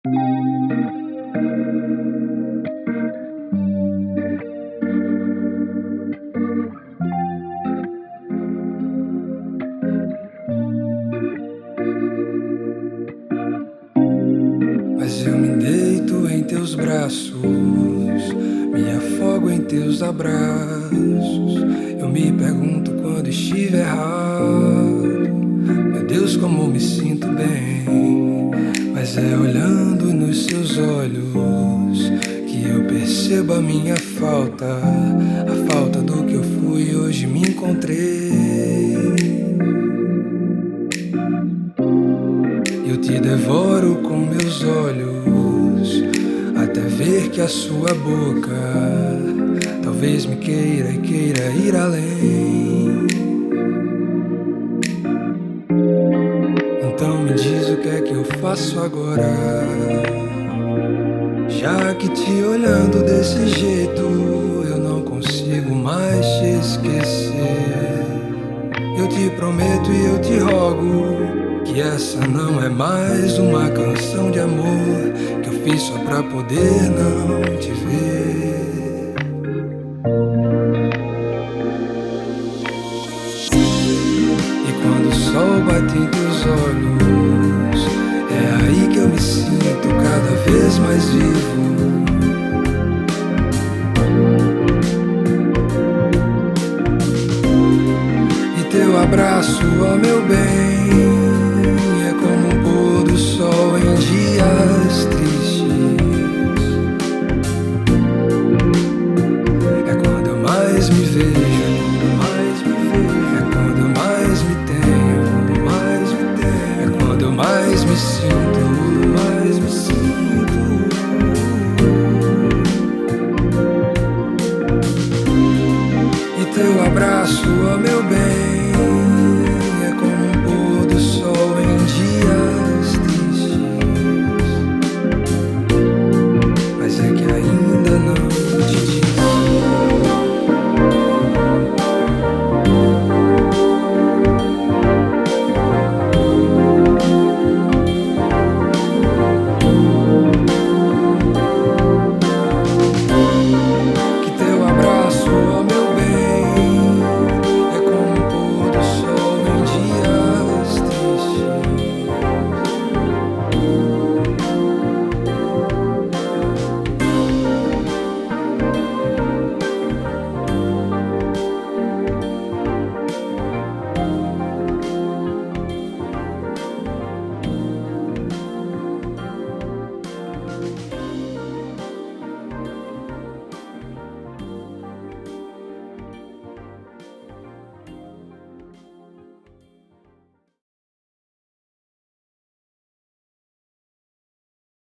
Mas eu me deito em teus braços, me afogo em teus abraços. Eu me pergunto quando estive errado, meu Deus, como me sinto bem. Mas é olhando nos seus olhos que eu percebo a minha falta, a falta do que eu fui e hoje me encontrei. Eu te devoro com meus olhos, até ver que a sua boca talvez me queira e queira ir além. Então me diz o que é que eu faço agora, já que te olhando desse jeito eu não consigo mais te esquecer. Eu te prometo e eu te rogo que essa não é mais uma canção de amor que eu fiz só pra poder não te ver. E quando o sol bate em teus olhos, é aí que eu me sinto cada vez mais vivo. E teu abraço, ó meu bem, é como um pôr do sol em dias tristes.